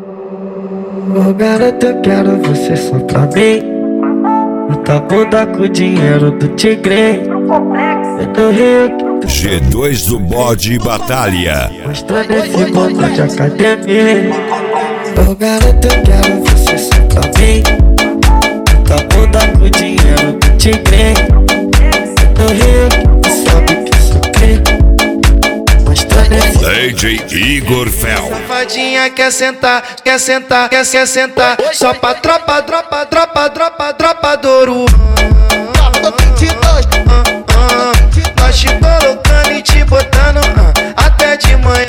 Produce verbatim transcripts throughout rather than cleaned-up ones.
Ô garota, eu quero você só pra mim. Bota a bunda com o dinheiro do tigre. Eu tô rico. G dois do Bode Batalha. Mostrando esse bota de academia. Ô garota, eu quero você só pra mim. Bota a bunda com o dinheiro do tigre. Eu tô rico, sabe que sou rico. D J Igor Fel. Safadinha quer sentar, quer sentar, quer se sentar. Só pra tropa, dropa, dropa, dropa, dropa Douro. Nós te colocando e te botando até de manhã.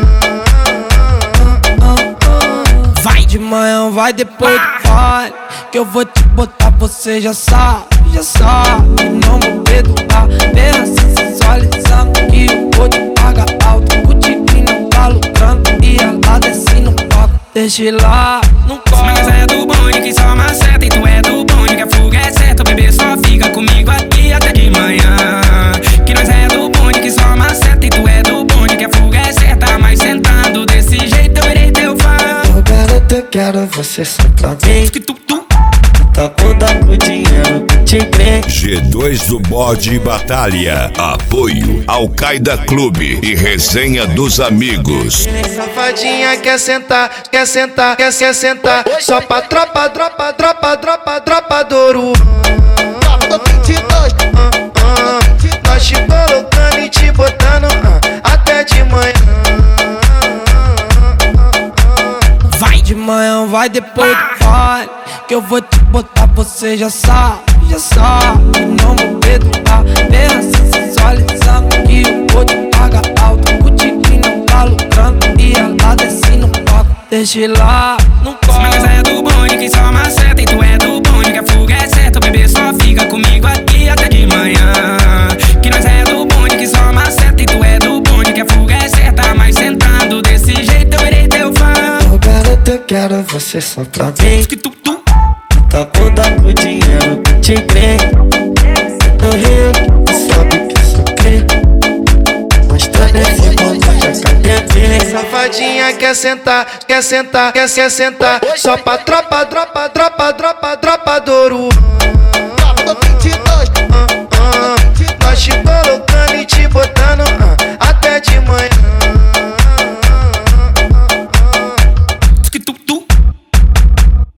Vai de manhã, vai depois do pai, que eu vou te botar, você já sabe, já sabe. Não vou perdoar, bem assim sensualizando que eu vou te pagar alto. O tigre não tá lucrando e ela desce no palco. Deixa lá, não corre. Mas é do bonde que só maceta, e tu é do bonde que a fuga é certa. O bebê só fica comigo aqui até de manhã. Que nós é do bonde que só maceta, e tu é do bonde que a fuga é certa. Mas sentando desse jeito eu irei teu fã. Ô garota, eu quero você só pra mim. Tá bunda com o dinheiro do tigre. G dois do Bode Batalha. Apoio Al-Qaeda Clube e Resenha dos Amigos. Safadinha quer sentar, quer sentar, quer se sentar. Só pra tropa, dropa, dropa, dropa, dropa Douro. Nós te colocando e te botando até de manhã. Vai de manhã, vai depois do pai, que eu vou te botar, você já sabe, já sabe. Não vou perdoar, bem assim sensualizando que eu vou te pagar alto. O tigre não tá lucrando e ela desce no palco. Deixa lá, não corre. Mas é do bonde que só maceta, e tu é do bonde que a fuga é certa. O bebê só fica comigo aqui até de manhã. Que nós é do bonde que só maceta, e tu é do bonde que a fuga é certa. Mas sentando desse jeito eu irei teu fã. Ô garota, eu quero você só pra mim. Tá bunda com o dinheiro do tigre. Eu tô rico, sabe que sou rico. Mostrando esse bota de academia. Safadinha quer sentar, quer sentar, quer se sentar. Só pra tropa, dropa, dropa, dropa, dropa Douro.